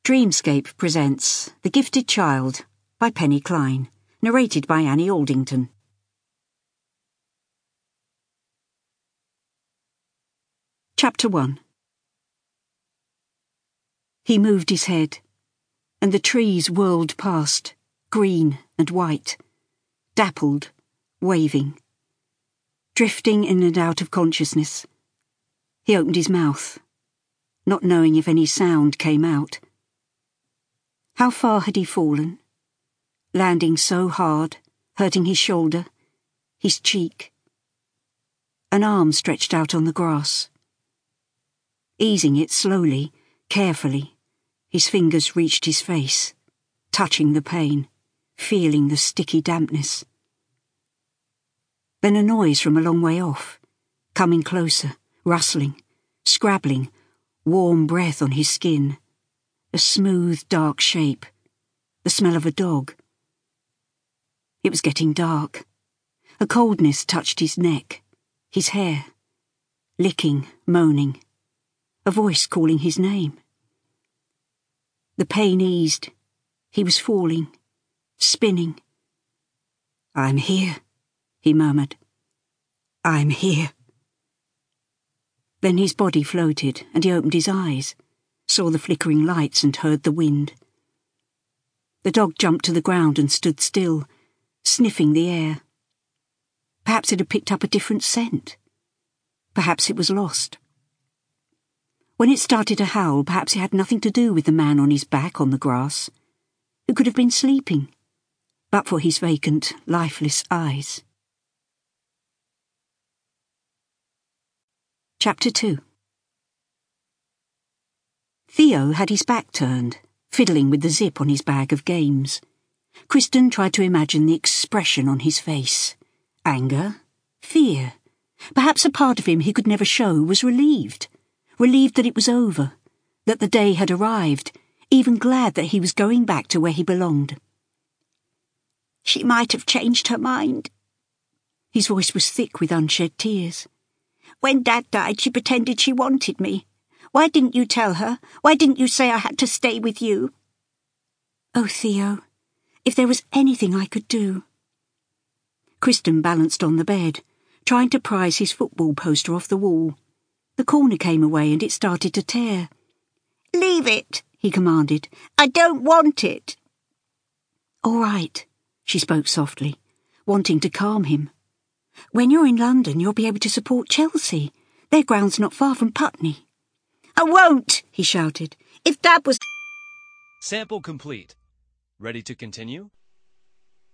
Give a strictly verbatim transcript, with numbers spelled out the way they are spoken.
Dreamscape presents The Gifted Child by Penny Klein, narrated by Annie Aldington. Chapter one. He moved his head, and the trees whirled past, green and white, dappled, waving, drifting in and out of consciousness. He opened his mouth, not knowing if any sound came out. How far had he fallen, landing so hard, hurting his shoulder, his cheek? An arm stretched out on the grass. Easing it slowly, carefully, his fingers reached his face, touching the pain, feeling the sticky dampness. Then a noise from a long way off, coming closer, rustling, scrabbling, warm breath on his skin. A smooth, dark shape, the smell of a dog. It was getting dark. A coldness touched his neck, his hair, licking, moaning, a voice calling his name. The pain eased. He was falling, spinning. "I'm here," he murmured. "I'm here." Then his body floated, and he opened his eyes, saw the flickering lights and heard the wind. The dog jumped to the ground and stood still, sniffing the air. Perhaps it had picked up a different scent. Perhaps it was lost. When it started to howl, perhaps it had nothing to do with the man on his back on the grass, who could have been sleeping, but for his vacant, lifeless eyes. Chapter two. Theo had his back turned, fiddling with the zip on his bag of games. Kristen tried to imagine the expression on his face. Anger, fear. Perhaps a part of him he could never show was relieved. Relieved that it was over, that the day had arrived, even glad that he was going back to where he belonged. "She might have changed her mind." His voice was thick with unshed tears. "When Dad died, she pretended she wanted me. Why didn't you tell her? Why didn't you say I had to stay with you?" "Oh, Theo, if there was anything I could do." Kristen balanced on the bed, trying to prise his football poster off the wall. The corner came away and it started to tear. "Leave it," he commanded. "I don't want it." "All right," she spoke softly, wanting to calm him. "When you're in London, you'll be able to support Chelsea. Their ground's not far from Putney." "I won't," he shouted. "If Dad was..." Sample complete. Ready to continue?